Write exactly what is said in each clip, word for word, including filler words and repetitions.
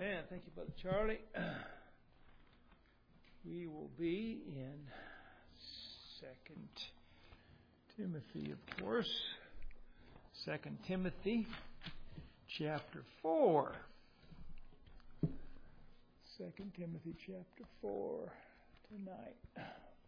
Amen. Thank you, Brother Charlie. We will be in Second Timothy, of course. Second Timothy, chapter four. Second Timothy, chapter four, tonight.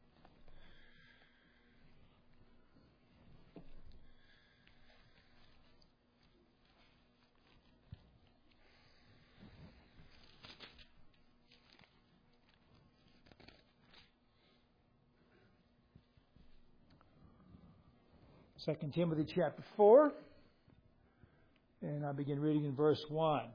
Second Timothy chapter four, and I begin reading in verse one.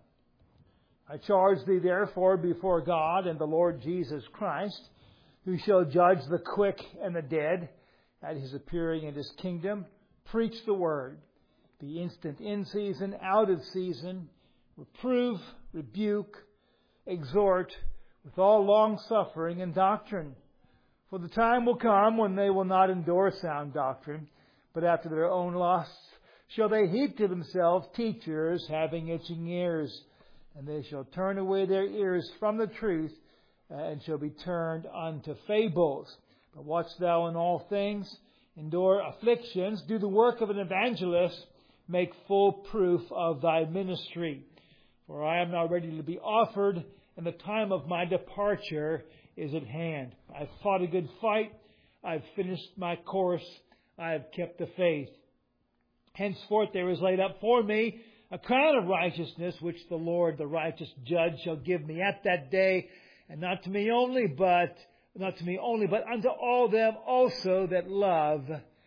I charge thee therefore before God and the Lord Jesus Christ, who shall judge the quick and the dead at his appearing in his kingdom, preach the word. Be instant in season, out of season, reprove, rebuke, exhort with all long suffering and doctrine. For the time will come when they will not endure sound doctrine, but after their own lusts shall they heap to themselves teachers having itching ears. And they shall turn away their ears from the truth, and shall be turned unto fables. But watch thou in all things, endure afflictions, do the work of an evangelist, make full proof of thy ministry. For I am now ready to be offered, and the time of my departure is at hand. I have fought a good fight, I have finished my course, I have kept the faith. Henceforth there is laid up for me a crown of righteousness, which the Lord, the righteous judge, shall give me at that day, and not to me only, but not to me only, but unto all them also that love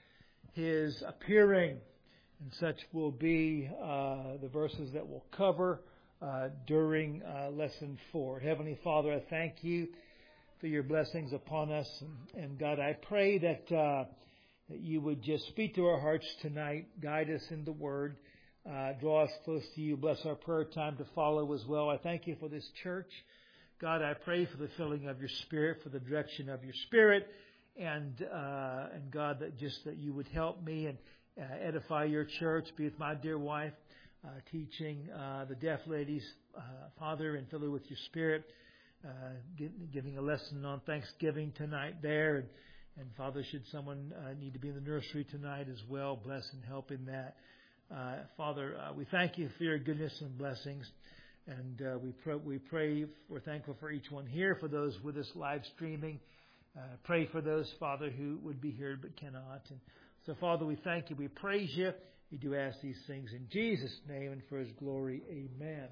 his appearing. And such will be uh, the verses that we'll cover uh, during uh, lesson four. Heavenly Father, I thank you for your blessings upon us, and, and God, I pray that. Uh, That you would just speak to our hearts tonight, guide us in the Word, uh, draw us close to you, bless our prayer time to follow as well. I thank you for this church. God, I pray for the filling of your Spirit, for the direction of your Spirit, and uh, and God, that just that you would help me and uh, edify your church. Be with my dear wife, uh, teaching uh, the deaf ladies, uh, Father, and fill her with your Spirit, uh, giving a lesson on Thanksgiving tonight there. And, And Father, should someone uh, need to be in the nursery tonight as well, bless and help in that. Uh, Father, uh, we thank you for your goodness and blessings. And uh, we, pray, we pray, we're thankful for each one here, for those with us live streaming. Uh, pray for those, Father, who would be here but cannot. And so, Father, we thank you. We praise you. We do ask these things in Jesus' name and for his glory. Amen.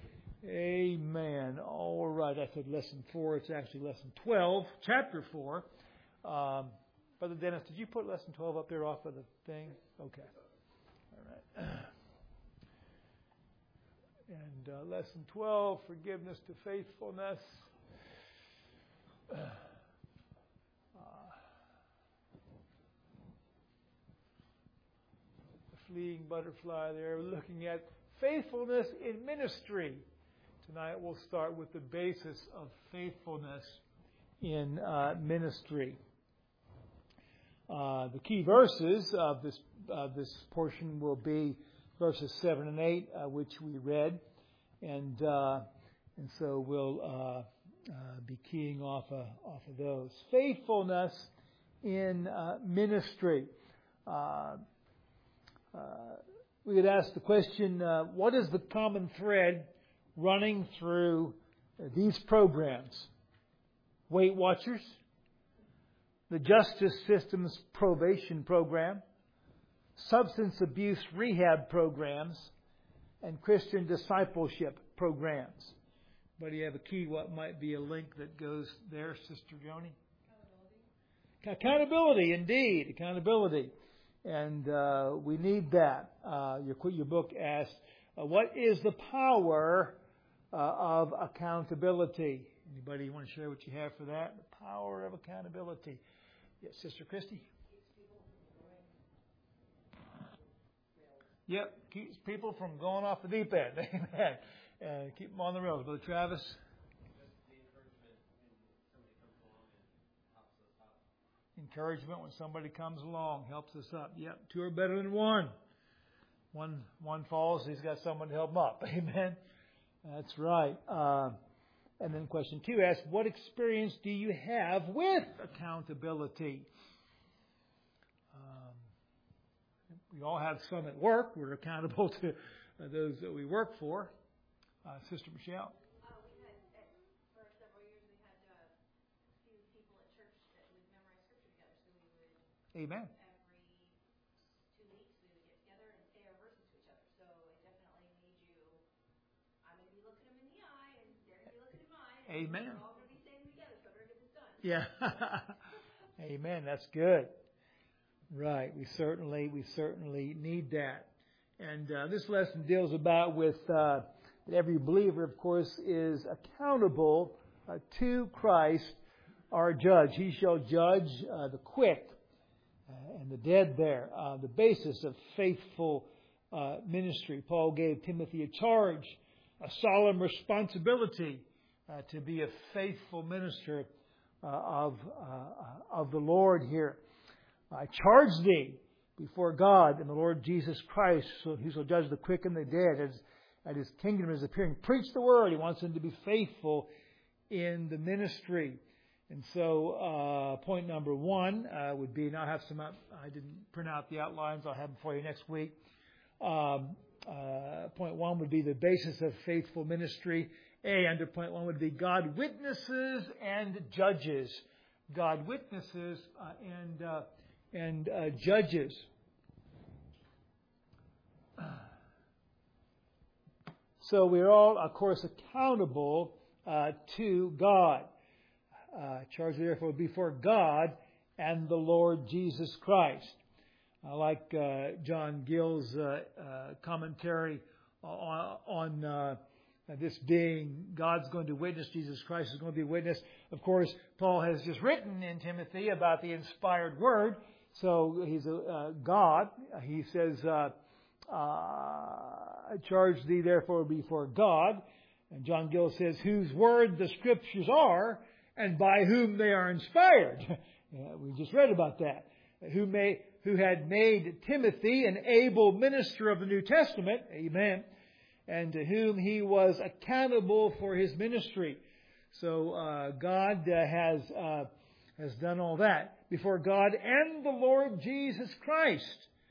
Amen. All right. I said lesson four. It's actually lesson twelve, chapter four. Um, Brother Dennis, did you put lesson twelve up there off of the thing? Okay. All right. And uh, lesson twelve, forgiveness to faithfulness. Uh, the fleeing butterfly there. We're looking at faithfulness in ministry. Tonight we'll start with the basis of faithfulness in uh, ministry. Uh, the key verses of this uh, this portion will be verses seven and eight, uh, which we read, and uh, and so we'll uh, uh, be keying off uh, off of those. Faithfulness in uh, ministry. Uh, uh, we could ask the question: uh, what is the common thread running through these programs? Weight Watchers, the Justice System's probation program, substance abuse rehab programs, and Christian discipleship programs. But do you have a key? What might be a link that goes there, Sister Joni? Accountability. Accountability, indeed. Accountability. And uh, we need that. Uh, your, your book asks, uh, what is the power uh, of accountability? Anybody want to share what you have for that? The power of accountability. Yes, Sister Christy? Yep, keeps people from going off the deep end. Amen. And keep them on the rails. Brother Travis? Encouragement when somebody comes along helps us up. Yep, two are better than one. One one falls, he's got someone to help him up. Amen. That's right. Uh, and then question two asks, what experience do you have with accountability? Um, we all have some at work. We're accountable to uh, those that we work for. Uh, Sister Michelle. Uh, we had, at, for several years, we had uh, a few people at church that would memorize scripture together. So we would, Amen. every two weeks, we would get together and say our verses to each other. So it definitely made you, I'm going to be looking them in the eye, and they're going to be looking in mine. And Amen. we're all going to be saying them together, so we're going to get this done. Yeah. Amen. That's good. Right. We certainly, we certainly need that. And uh, this lesson deals about with uh, that every believer, of course, is accountable uh, to Christ, our judge. He shall judge uh, the quick uh, and the dead there. Uh, the basis of faithful uh, ministry. Paul gave Timothy a charge, a solemn responsibility uh, to be a faithful minister uh, of uh, of the Lord here. I charge thee before God and the Lord Jesus Christ, so He shall judge the quick and the dead as at His kingdom is appearing. Preach the word. He wants them to be faithful in the ministry. And so, uh, point number one uh, would be, and I'll have some, I didn't print out the outlines. I'll have them for you next week. Um, uh, point one would be the basis of faithful ministry. A, under point one would be God witnesses and judges. God witnesses uh, and uh, and uh, judges. So we're all, of course, accountable uh, to God. Uh, charged therefore before God and the Lord Jesus Christ. I like uh, John Gill's uh, uh, commentary on, on uh, this being God's going to witness, Jesus Christ is going to be witness. Of course, Paul has just written in Timothy about the inspired word. So he's a uh, God. He says, uh, uh, I charge thee therefore before God. And John Gill says, whose word the Scriptures are, and by whom they are inspired. Yeah, we just read about that. Who may, who had made Timothy an able minister of the New Testament, amen, and to whom he was accountable for his ministry. So uh, God uh, has uh, has done all that before God and the Lord Jesus Christ,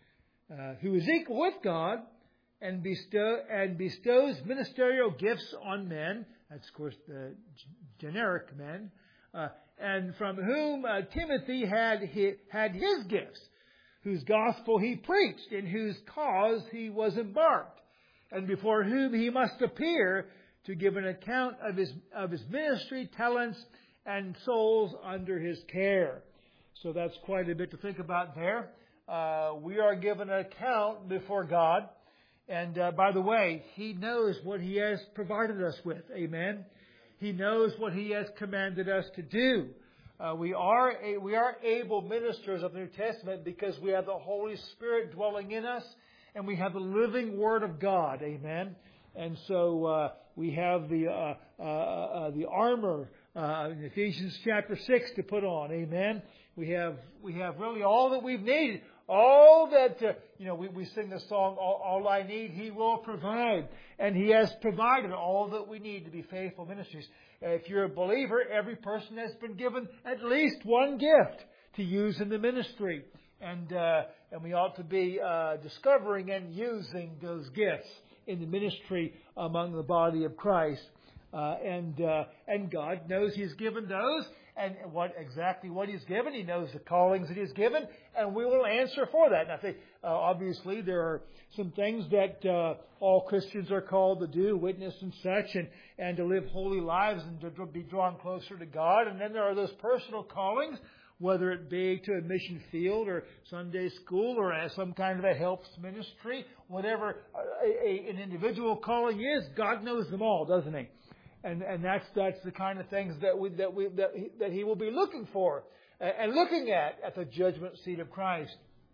uh, who is equal with God and bestow and bestows ministerial gifts on men. That's of course the g- generic men, uh, and from whom uh, Timothy had his, had his gifts, whose gospel he preached, in whose cause he was embarked, and before whom he must appear to give an account of his of his ministry, talents, and souls under his care. So that's quite a bit to think about there. Uh, we are given an account before God. And uh, by the way, He knows what He has provided us with. Amen. He knows what He has commanded us to do. Uh, we are a, we are able ministers of the New Testament because we have the Holy Spirit dwelling in us, and we have the living Word of God. Amen. And so uh, we have the uh, uh, uh, the armor uh, in Ephesians chapter six to put on. Amen. We have we have really all that we've needed. All that, uh, you know, we, we sing the song, all, all I need, He will provide. And He has provided all that we need to be faithful ministries. Uh, if you're a believer, every person has been given at least one gift to use in the ministry. And uh, and we ought to be uh, discovering and using those gifts in the ministry among the body of Christ. Uh, and uh, and God knows He's given those. And what exactly what He's given. He knows the callings that He's given, and we will answer for that. And I think, uh, obviously, there are some things that uh, all Christians are called to do, witness and such, and, and to live holy lives and to be drawn closer to God. And then there are those personal callings, whether it be to a mission field or Sunday school or as some kind of a helps ministry, whatever a, a, an individual calling is, God knows them all, doesn't He? And and that's that's the kind of things that we that we that he, that he will be looking for uh, and looking at at the judgment seat of Christ,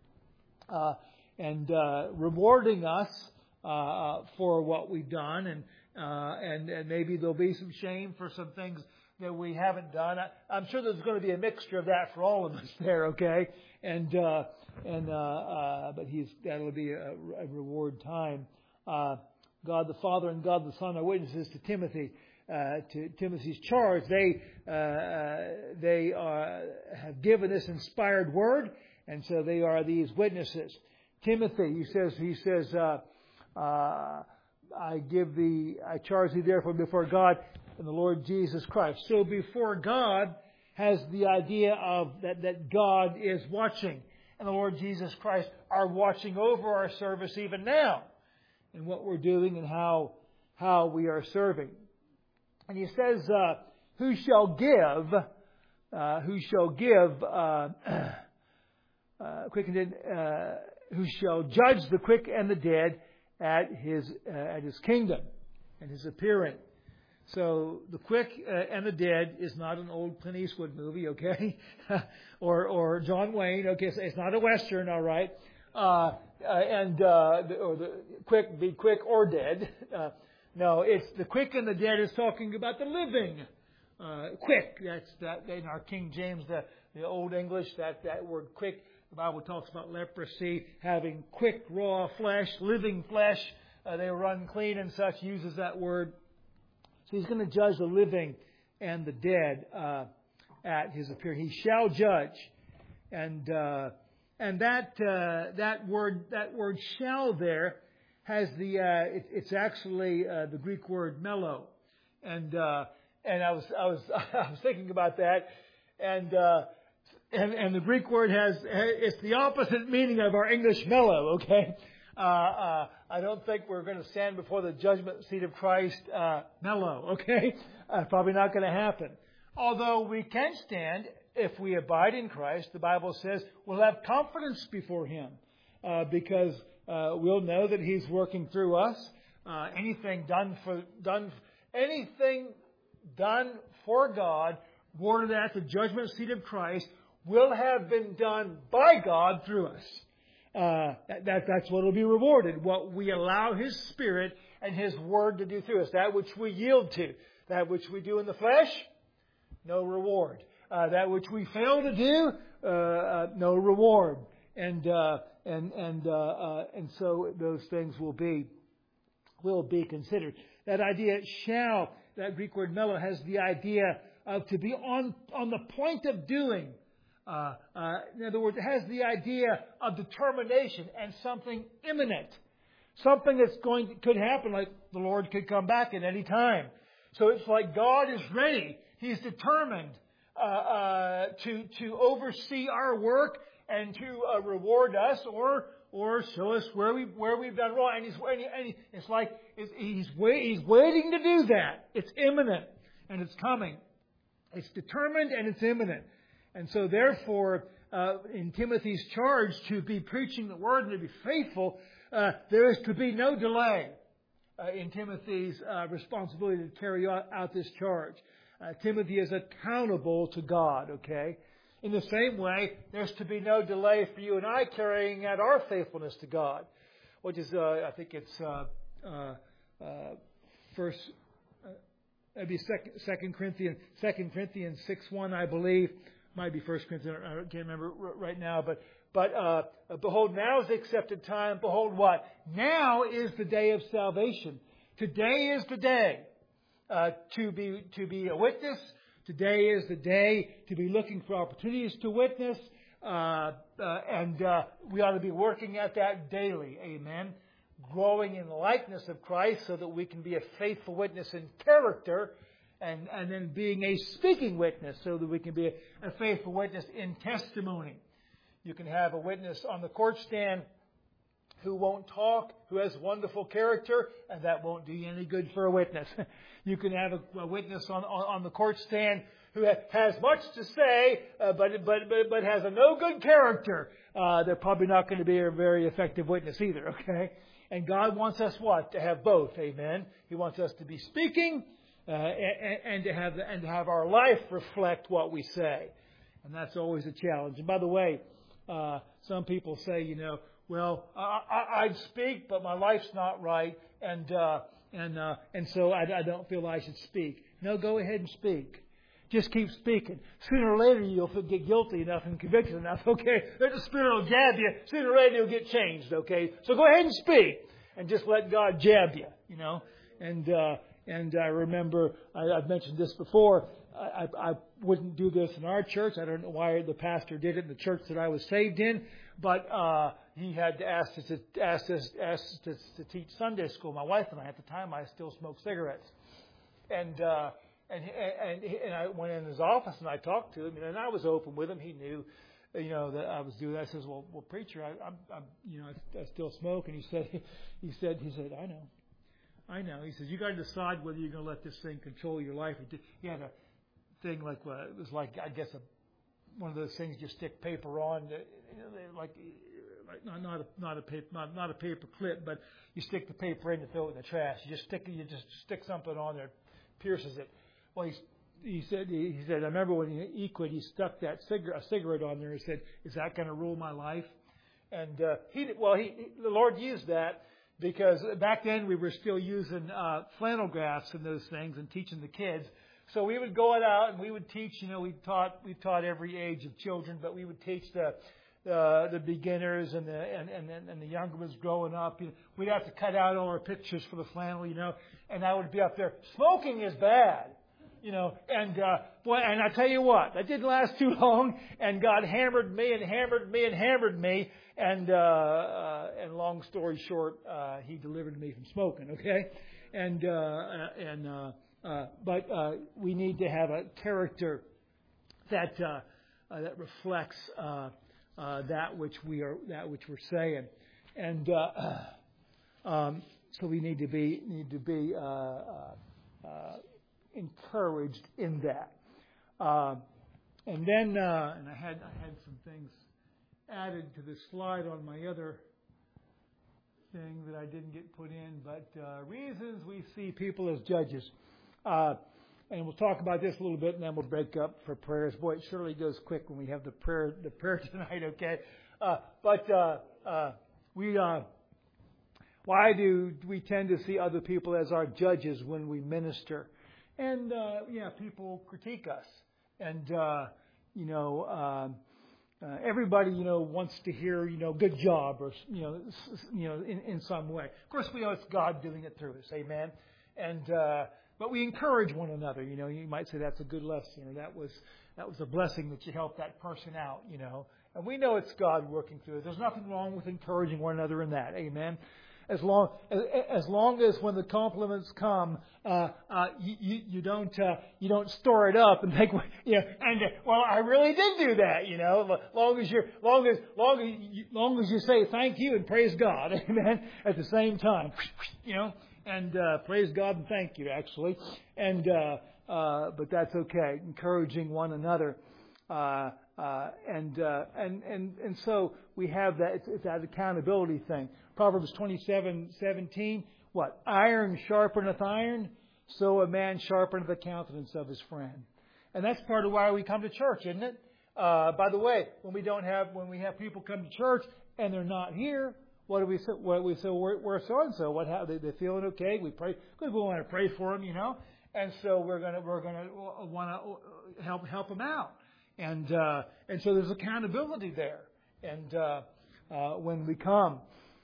uh, and uh, rewarding us uh, for what we've done, and uh, and and maybe there'll be some shame for some things that we haven't done. I, I'm sure there's going to be a mixture of that for all of us there, okay? And uh, and uh, uh, but he's that'll be a, a reward time. Uh, God the Father and God the Son are witnesses to Timothy, uh, to Timothy's charge. They uh, uh, they are, have given this inspired word, and so they are these witnesses. Timothy, he says, he says, uh, uh, I give thee, I charge thee therefore before God and the Lord Jesus Christ. So before God has the idea of that, that God is watching, and the Lord Jesus Christ are watching over our service even now, and what we're doing and how how we are serving. And he says, uh, "Who shall give? Uh, who shall give? Uh, uh, quick and dead, uh, who shall judge the quick and the dead at his uh, at his kingdom and his appearing?" So the quick uh, and the dead is not an old Clint Eastwood movie, okay, or or John Wayne, okay. So it's not a western, all right. Uh, uh, and uh, the, or the quick, be quick or dead. Uh, no, it's the quick and the dead is talking about the living. Uh, quick, that's that in our King James, the, the Old English, that, that word quick. The Bible talks about leprosy having quick, raw flesh, living flesh. Uh, they were unclean and such. Uses that word. So he's going to judge the living and the dead uh, at his appearing. He shall judge, and. Uh, And that uh, that word that word "shall" there has the uh, it, it's actually uh, the Greek word "mello," and uh, and I was I was I was thinking about that, and uh, and and the Greek word has it's the opposite meaning of our English "mellow." Okay, uh, uh, I don't think we're going to stand before the judgment seat of Christ uh, mellow. Okay, uh, probably not going to happen. Although we can stand. If we abide in Christ, the Bible says we'll have confidence before Him uh, because uh, we'll know that He's working through us. Uh, anything done for done, anything done for God, warded at the judgment seat of Christ, will have been done by God through us. Uh, that, that's what will be rewarded. What we allow His Spirit and His Word to do through us, that which we yield to, that which we do in the flesh, no reward. Uh, that which we fail to do, uh, uh, no reward, and uh, and and uh, uh, and so those things will be will be considered. That idea "shall," that Greek word "mello," has the idea of to be on on the point of doing. Uh, uh, in other words, it has the idea of determination and something imminent, something that's going to, could happen, like the Lord could come back at any time. So it's like God is ready; He's determined. Uh, uh, to to oversee our work and to uh, reward us, or or show us where we where we've done wrong. And he's and, he, and he, it's like it's, he's wait, he's waiting to do that. It's imminent and it's coming. It's determined and it's imminent. And so therefore, uh, in Timothy's charge to be preaching the word and to be faithful, uh, there is to be no delay uh, in Timothy's uh, responsibility to carry out this charge. Uh, Timothy is accountable to God, okay? In the same way, there's to be no delay for you and I carrying out our faithfulness to God, which is, uh, I think it's uh, uh, uh, first, uh, maybe second, second Corinthians, Second Corinthians six one, I believe, might be First Corinthians, I can't remember right now, but but uh, behold, now is the accepted time. Behold, what? Now is the day of salvation. Today is the day. Uh, to be to be a witness. Today is the day to be looking for opportunities to witness, uh, uh, and uh, we ought to be working at that daily. Amen. Growing in the likeness of Christ, so that we can be a faithful witness in character, and and then being a speaking witness, so that we can be a, a faithful witness in testimony. You can have a witness on the court stand who won't talk, who has wonderful character, and that won't do you any good for a witness. You can have a, a witness on, on, on the court stand who ha, has much to say, uh, but, but but but has a no good character. Uh, they're probably not going to be a very effective witness either, okay? And God wants us what? To have both, amen? He wants us to be speaking uh, and, and to have and to have our life reflect what we say. And that's always a challenge. And by the way, uh, some people say, you know, well, I, I, I'd speak, but my life's not right, and uh, and uh, and so I, I don't feel I should speak. No, go ahead and speak. Just keep speaking. Sooner or later, you'll get guilty enough and convicted enough. Okay, the Spirit will jab you. Sooner or later, you'll get changed. Okay, so go ahead and speak. and just let God jab you, you know. And uh, and I remember, I, I've mentioned this before, I, I, I wouldn't do this in our church. I don't know why the pastor did it in the church that I was saved in, but uh, he had to ask us to, ask us, ask us to, to teach Sunday school. My wife and I, at the time, I still smoked cigarettes. And uh, and and and I went in his office and I talked to him, and I was open with him. He knew, you know, that I was doing that. I says, "Well, well, preacher, I, I'm, I'm, you know, I, I still smoke." And he said, he said, he said, "I know, I know." He says, "You got to decide whether you're going to let this thing control your life." He had a thing like uh, it was like I guess a one of those things you stick paper on, like like not not a not a paper not, not a paper clip, but you stick the paper in to throw it in the trash. You just stick you just stick something on there, pierces it. Well, he he said he, he said I remember when he, he quit, he stuck that cigarette a cigarette on there and said, "Is that going to rule my life?" And uh, he well he, he the Lord used that because back then we were still using uh, flannel graphs and those things and teaching the kids. So we would go out and we would teach. You know, we taught we taught every age of children, but we would teach the the, the beginners and the and, and and the younger ones growing up. You know, we'd have to cut out all our pictures for the flannel, you know, and I would be up there. Smoking is bad, you know, and uh, boy, and I tell you what, that didn't last too long, and God hammered me and hammered me and hammered me, and uh, uh, and long story short, uh, He delivered me from smoking. Okay, and uh, and. Uh, Uh, but uh, we need to have a character that uh, uh, that reflects uh, uh, that which we are that which we're saying, and uh, um, so we need to be need to be uh, uh, uh, encouraged in that. Uh, and then uh, and I had I had some things added to the slide on my other thing that I didn't get put in, but uh, reasons we see people as judges. Uh, and we'll talk about this a little bit, and then we'll break up for prayers. Boy, it surely goes quick when we have the prayer, the prayer tonight. Okay, uh, but uh, uh, we, uh, why do we tend to see other people as our judges when we minister? And uh, yeah, people critique us, and uh, you know, um, uh, everybody you know wants to hear you know good job or you know you know in, in some way. Of course, we know it's God doing it through us. Amen. And uh, But we encourage one another. You know, you might say that's a good lesson, or that was that was a blessing that you helped that person out. You know, and we know it's God working through it. There's nothing wrong with encouraging one another in that. Amen. As long as, as long as when the compliments come, uh, uh, you, you you don't uh, you don't store it up and think, you know, and uh, well, I really did do that. You know, long as you're long as long as you, long as you say thank you and praise God. Amen. At the same time, you know. And uh, praise God and thank you, actually. And uh, uh, but that's okay. Encouraging one another, uh, uh, and uh, and and and so we have that. It's, it's that accountability thing. Proverbs twenty-seven seventeen. What? Iron sharpeneth iron, so a man sharpeneth the countenance of his friend. And that's part of why we come to church, isn't it? Uh, by the way, when we don't have when we have people come to church and they're not here. What do we say? What do we say? We're, we're so and so. What? How they they feeling okay? We pray because we want to pray for them, you know. And so we're gonna we're gonna want to help help them out. And uh, and so there's accountability there. And uh, uh, when we come,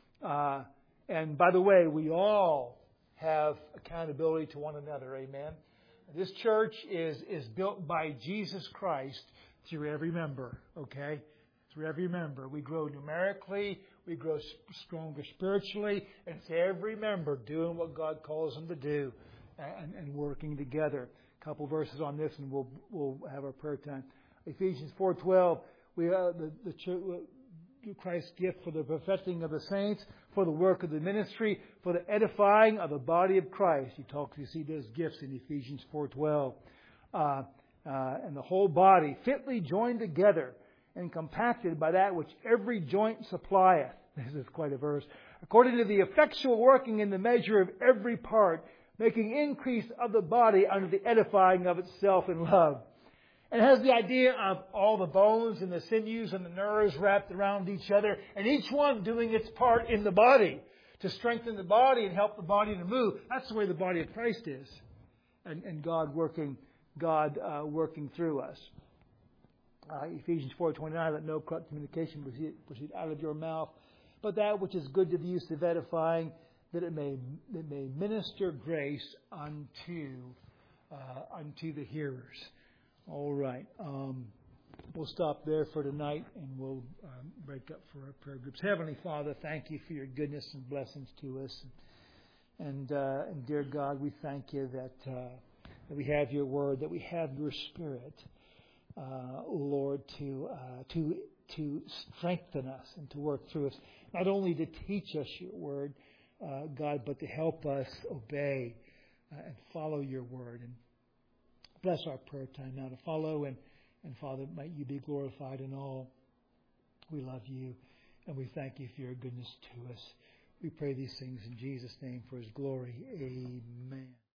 uh, and by the way, we all have accountability to one another. Amen. This church is is built by Jesus Christ through every member. Okay, through every member, we grow numerically. We grow stronger spiritually, and it's every member doing what God calls them to do, and, and working together. A couple verses on this, and we'll we'll have our prayer time. Ephesians four twelve. We uh, the the church, Christ's gift for the perfecting of the saints, for the work of the ministry, for the edifying of the body of Christ. You talk, you see those gifts in Ephesians four twelve, uh, uh, and the whole body fitly joined together and compacted by that which every joint supplieth. This is quite a verse. According to the effectual working in the measure of every part, making increase of the body unto the edifying of itself in love. And it has the idea of all the bones and the sinews and the nerves wrapped around each other, and each one doing its part in the body to strengthen the body and help the body to move. That's the way the body of Christ is, and, and God working, God uh, working through us. Uh, Ephesians four twenty-nine, let no corrupt communication proceed, proceed out of your mouth, but that which is good to the use of edifying, that it may it may minister grace unto uh, unto the hearers. All right. Um, we'll stop there for tonight, and we'll um, break up for our prayer groups. Heavenly Father, thank you for your goodness and blessings to us. And, uh, and dear God, we thank you that, uh, that we have your word, that we have your Spirit, uh, Lord, to uh, to to strengthen us and to work through us. Not only to teach us your word, uh, God, but to help us obey uh, and follow your word. And bless our prayer time now to follow. And, and Father, might you be glorified in all. We love you, and we thank you for your goodness to us. We pray these things in Jesus' name for his glory. Amen.